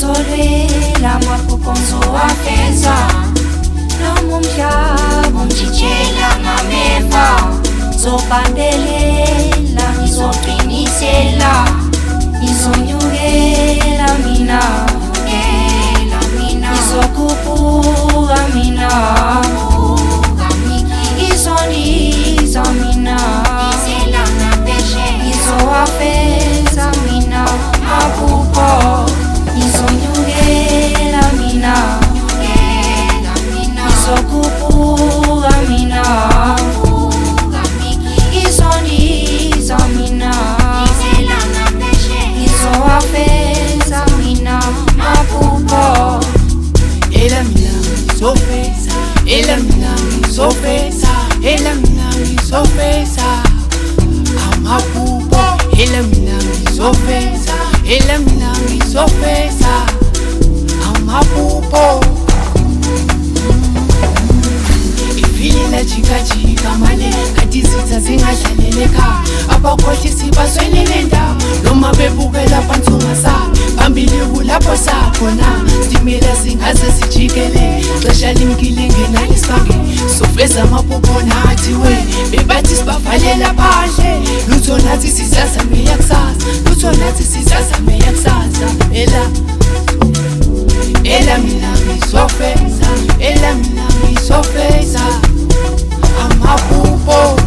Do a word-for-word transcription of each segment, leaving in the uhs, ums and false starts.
Ngizolwela amaphupho ngizowafeza, noma umhlaba ungitshela ngameva. Ngizobambelela, ngizoqinisela, ngizonyukela mina, ngizokhuphuka mina, ngizondiza mina, ngizowafeza mina amaphupho. Ngizonyukela mina, ngizokhuphuka mina, ngizondiza mina, ngizowafeza mina amaphupho. Ela mina ngizofeza, ela mina ngizofeza, ela mina ngizofeza amaphupho. Ela mina ngizofeza, ela mina ngizofeza amaphupho. Ifili lajika jika mane kati zitha zingadlaleleka, abakhohlisi baswelele ndawo noma bebukela phansi ungasabi. Phambili kulapho sakhona, sitimela singaze sijikele, xesha limkile ngena isibangeni. Sofeza amaphupho nathi we, bebathi sibavalela phandle. Lutho nathi sizazame yakusasa, lutho nathi sizazame yakusasa. Ela ela mina ngizofeza, ela mina ngizofeza amaphupho.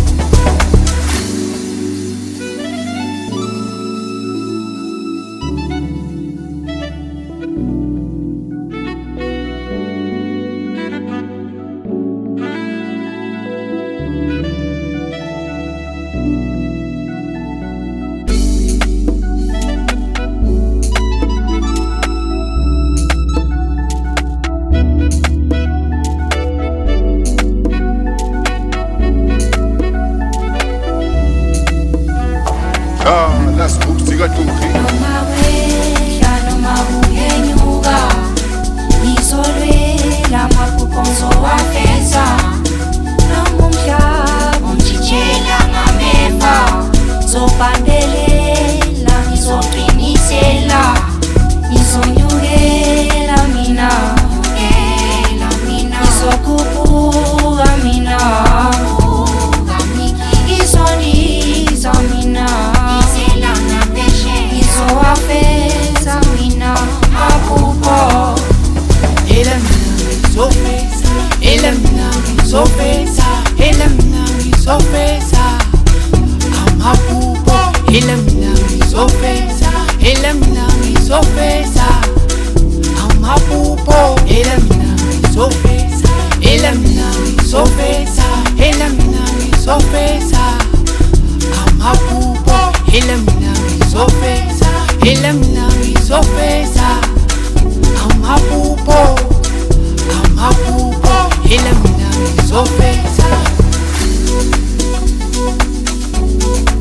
Las música tuji. Noma wehla noma uyenyuka, ngizolwela amaphupho ngizowafeza, noma umhlaba ungitshela ngameva. Ngizobambelela, ngizoqinisela, ngizonyukela mina, ngizokhuphuka mina, ngizondiza mina, ngizowafeza mina amaphupho. Ela mina ngizofeza, ela mina ngizofeza, ela mina ngizofeza amaphupho. Ela mina ngizofeza, ela mina ngizofeza amaphupho. Ela mina ngizofeza, ela mina ngizofeza, ela mina ngizofeza amaphupho. Ela mina ngizofeza, ela mina ngizofeza amaphupho, amaphupho. Ela mina ngizofeza.